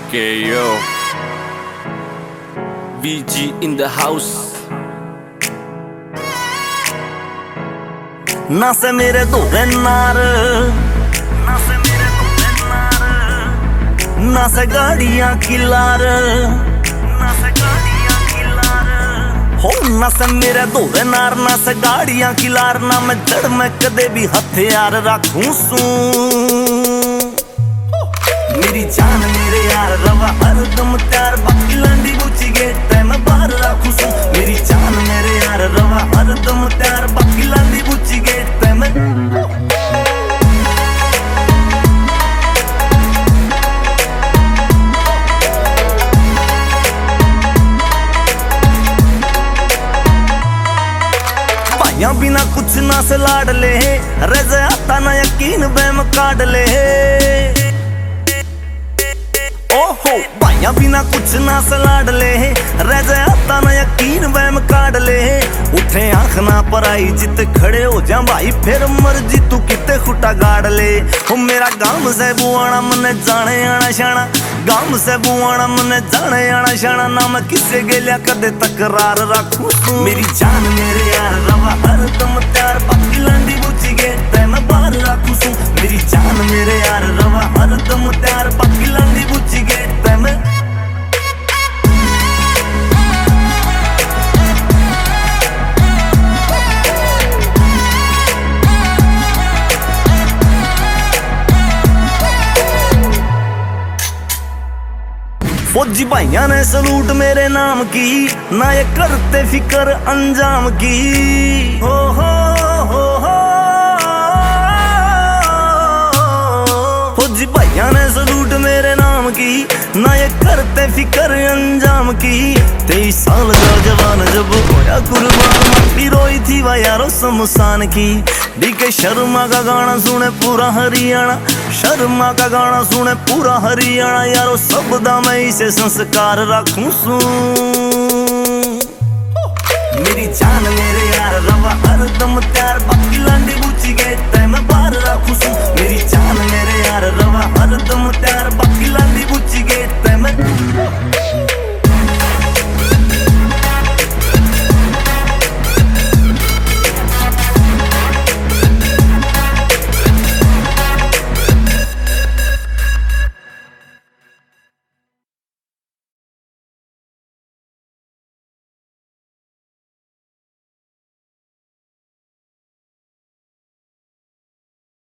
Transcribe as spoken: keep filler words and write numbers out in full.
Okay, yo. B G in the house. ना से मेरे दोरे नार, ना से मेरे दोरे नार, ना से गाड़ियां की लार, ना से गाड़ियां की लार। हो ना से मेरे दोरे नार, ना से गाड़ियां की लार, ना मैं जड़ में कदे भी हथियार रखूं सू। मेरी जान मेरे यार रवा हरदम त्यार, बाकी लांडी बुची गेट मैं बाहर रखूं सू। मेरी जान मेरे यार रवा हरदम त्यार, बाकी लांडी बुची गेट मैं। भाइयों बिना कुछ ना से लाड ले, रज आता ना यकीन बैम काट ले। ओहो भाइयों बिना कुछ ना से लाड ले, रज आता ना यकीन बैम काट ले। उठे आंख ना पर आई जित खड़े हो जा भाई, फिर मर्जी तू किते खुटा गाड़ ले। हो मेरा गांव से बुआना मने जाने आना शाना, गांव से बुआना मने जाने आना शाना। ना मैं किसे गेलिया कदे तकरार रखूं। मेरी जान मेरे यार रवा हरदम त्यार, बाकी लांडी बुची गेट मैं बाहर रखूं सू। मेरी जान मेरे यार रवा हरदम त्यार, बाकी लांडी बुची गेट मैं। फौजी भाइया ने सलूट मेरे नाम की, ना ये करते फिकर अंजाम की। हो हो हो हो फौजी भाइया ने सलूट मेरे नाम की, ना ये करते फिकर अंजाम की। तेईस साल का जवान जब होया कुर्बान, मट्टी रोई थी वह यारो शमशान की। डीके शर्मा का गाना सुने पूरा हरियाणा, शर्मा का गाना सुने पूरा हरियाणा। यारो शब्दा मैं इसे संस्कार रखूं सू। मेरी जान मेरे यार रवा हरदम त्यार, बाकी लांडी बुची गेट मैं बाहर रखूं सू। मेरी जान मेरे यार रवा हरदम त्यार।